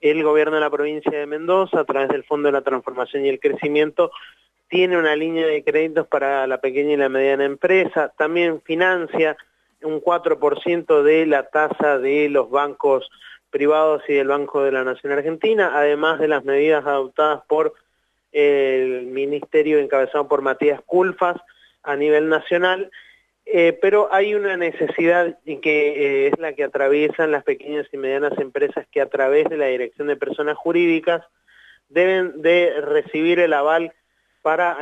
el gobierno de la provincia de Mendoza, a través del Fondo de la Transformación y el Crecimiento, tiene una línea de créditos para la pequeña y la mediana empresa, también financia un 4% de la tasa de los bancos privados y del Banco de la Nación Argentina, además de las medidas adoptadas por el ministerio encabezado por Matías Culfas a nivel nacional, pero hay una necesidad que es la que atraviesan las pequeñas y medianas empresas que a través de la Dirección de Personas Jurídicas deben de recibir el aval para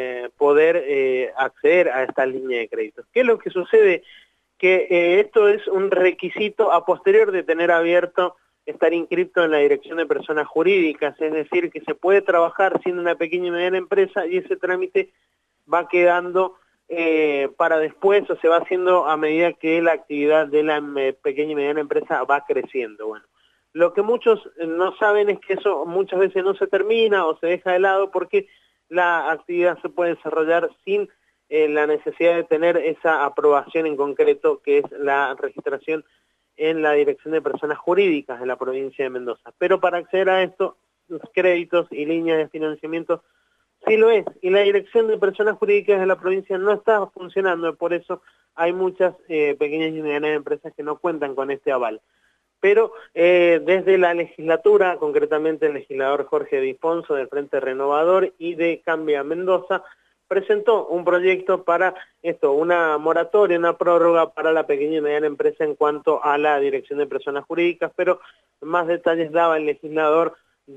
poder acceder a esta línea de créditos. ¿Qué es lo que sucede? Que esto es un requisito a posterior de tener abierto, estar inscripto en la Dirección de Personas Jurídicas, es decir, que se puede trabajar siendo una pequeña y mediana empresa y ese trámite va quedando para después, o se va haciendo a medida que la actividad de la pequeña y mediana empresa va creciendo. Bueno, lo que muchos no saben es que eso muchas veces no se termina o se deja de lado porque la actividad se puede desarrollar sin la necesidad de tener esa aprobación en concreto, que es la registración en la Dirección de Personas Jurídicas de la provincia de Mendoza. Pero para acceder a estos créditos y líneas de financiamiento, sí lo es, y la Dirección de Personas Jurídicas de la provincia no está funcionando, por eso hay muchas pequeñas y medianas empresas que no cuentan con este aval. Pero desde la legislatura, concretamente el legislador Jorge Difonso del Frente Renovador y de Cambia Mendoza, presentó un proyecto para esto, una moratoria, una prórroga para la pequeña y mediana empresa en cuanto a la Dirección de Personas Jurídicas, pero más detalles daba el legislador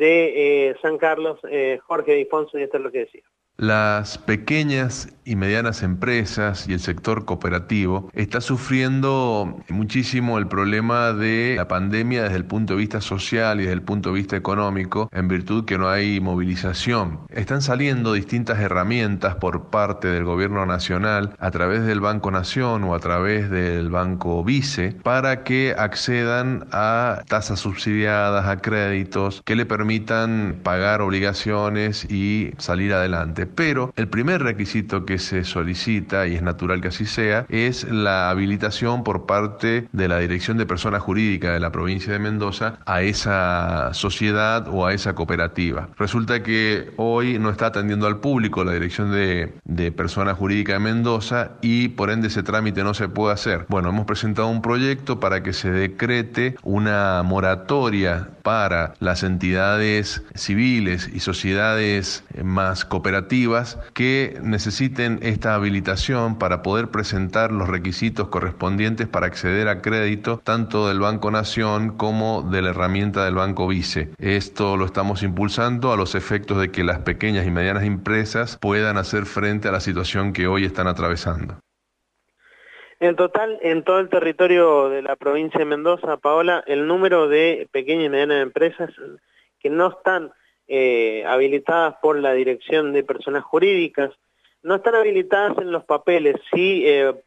de San Carlos, Jorge Difonso, y esto es lo que decía. Las pequeñas y medianas empresas y el sector cooperativo está sufriendo muchísimo el problema de la pandemia desde el punto de vista social y desde el punto de vista económico, en virtud que no hay movilización. Están saliendo distintas herramientas por parte del gobierno nacional a través del Banco Nación o a través del Banco Vice para que accedan a tasas subsidiadas, a créditos que le permitan pagar obligaciones y salir adelante. Pero el primer requisito que se solicita, y es natural que así sea, es la habilitación por parte de la Dirección de Personas Jurídicas de la provincia de Mendoza a esa sociedad o a esa cooperativa. Resulta que hoy no está atendiendo al público la Dirección de Personas Jurídicas de Mendoza y por ende ese trámite no se puede hacer. Bueno, hemos presentado un proyecto para que se decrete una moratoria para las entidades civiles y sociedades más cooperativas que necesiten esta habilitación para poder presentar los requisitos correspondientes para acceder a crédito tanto del Banco Nación como de la herramienta del Banco Vice. Esto lo estamos impulsando a los efectos de que las pequeñas y medianas empresas puedan hacer frente a la situación que hoy están atravesando. En total, en todo el territorio de la provincia de Mendoza, Paola, el número de pequeñas y medianas empresas que no están habilitadas por la Dirección de Personas Jurídicas, no están habilitadas en los papeles, sí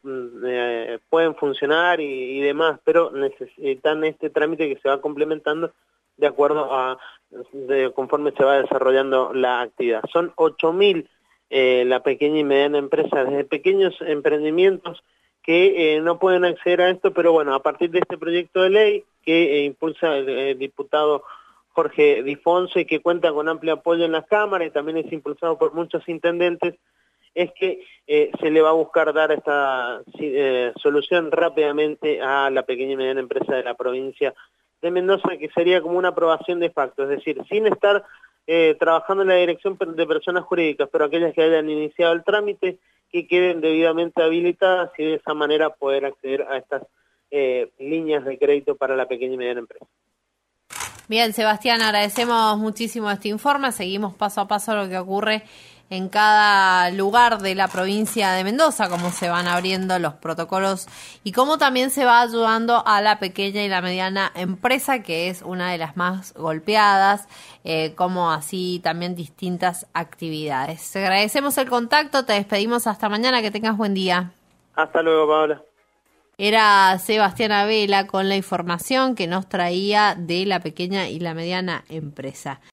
pueden funcionar y demás, pero necesitan este trámite que se va complementando de acuerdo a conforme se va desarrollando la actividad. Son 8.000 la pequeña y mediana empresa, desde pequeños emprendimientos que no pueden acceder a esto, pero bueno, a partir de este proyecto de ley que impulsa el diputado Jorge Difonso y que cuenta con amplio apoyo en la Cámara y también es impulsado por muchos intendentes, es que se le va a buscar dar esta solución rápidamente a la pequeña y mediana empresa de la provincia de Mendoza, que sería como una aprobación de facto, es decir, sin estar trabajando en la Dirección de Personas Jurídicas, pero aquellas que hayan iniciado el trámite, que queden debidamente habilitadas y de esa manera poder acceder a estas líneas de crédito para la pequeña y mediana empresa. Bien, Sebastián, agradecemos muchísimo este informe. Seguimos paso a paso lo que ocurre en cada lugar de la provincia de Mendoza, cómo se van abriendo los protocolos y cómo también se va ayudando a la pequeña y la mediana empresa, que es una de las más golpeadas, como así también distintas actividades. Te agradecemos el contacto, te despedimos hasta mañana, que tengas buen día. Hasta luego, Paola. Era Sebastián Abela con la información que nos traía de la pequeña y la mediana empresa.